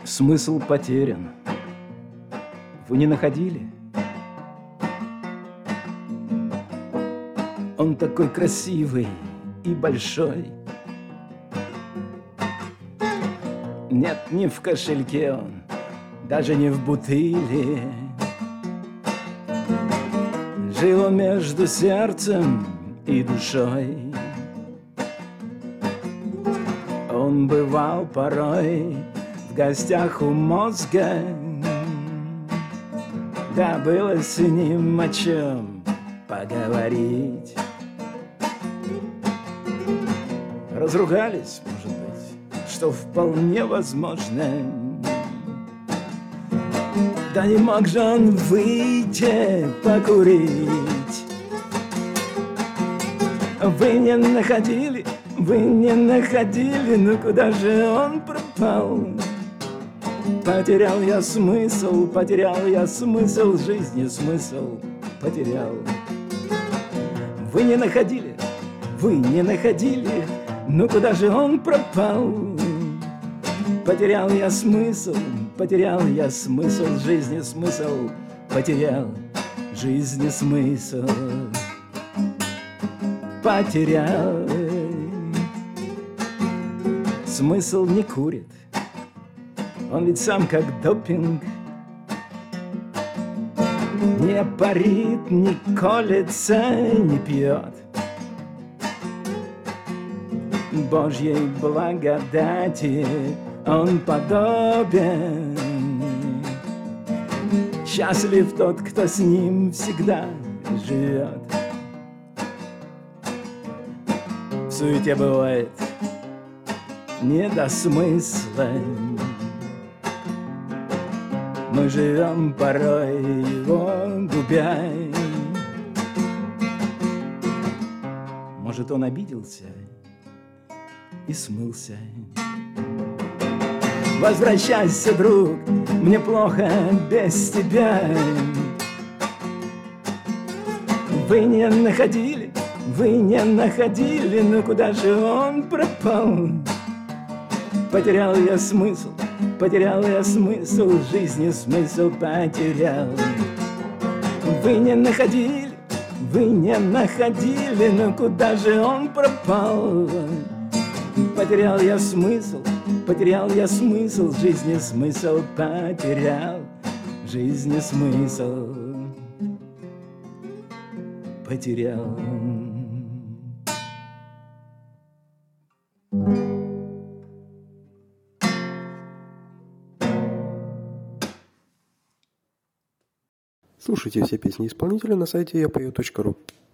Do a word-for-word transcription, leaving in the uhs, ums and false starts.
Смысл потерян. Вы не находили? Он такой красивый и большой. Нет, не в кошельке он, даже не в бутыле. Жил он между сердцем и душой. Он бывал порой в гостях у мозга. Да, было с ним о чем поговорить. Разругались, может быть, что вполне возможно. Да не мог же он выйти покурить. Вы не находили, вы не находили, ну куда же он пропал? Потерял я смысл, потерял я смысл жизни, смысл потерял. Вы не находили, вы не находили, ну куда же он пропал? Потерял я смысл, потерял я смысл жизни, смысл потерял жизни, смысл потерял. Смысл не курит, он ведь сам как допинг. Не парит, не колется, не пьет. Божьей благодати он подобен. Счастлив тот, кто с ним всегда живет. В суете бывает не до смысла. Мы живем порой его губя. Может, он обиделся и смылся. Возвращайся, друг, мне плохо без тебя. Вы не находили, вы не находили, ну куда же он пропал? Потерял я смысл, потерял я смысл жизни, смысл потерял. Вы не находили, вы не находили, ну куда же он пропал? Потерял я смысл, потерял я смысл жизни, смысл потерял жизни, смысл потерял. Слушайте все песни исполнителя на сайте я пою точка ру.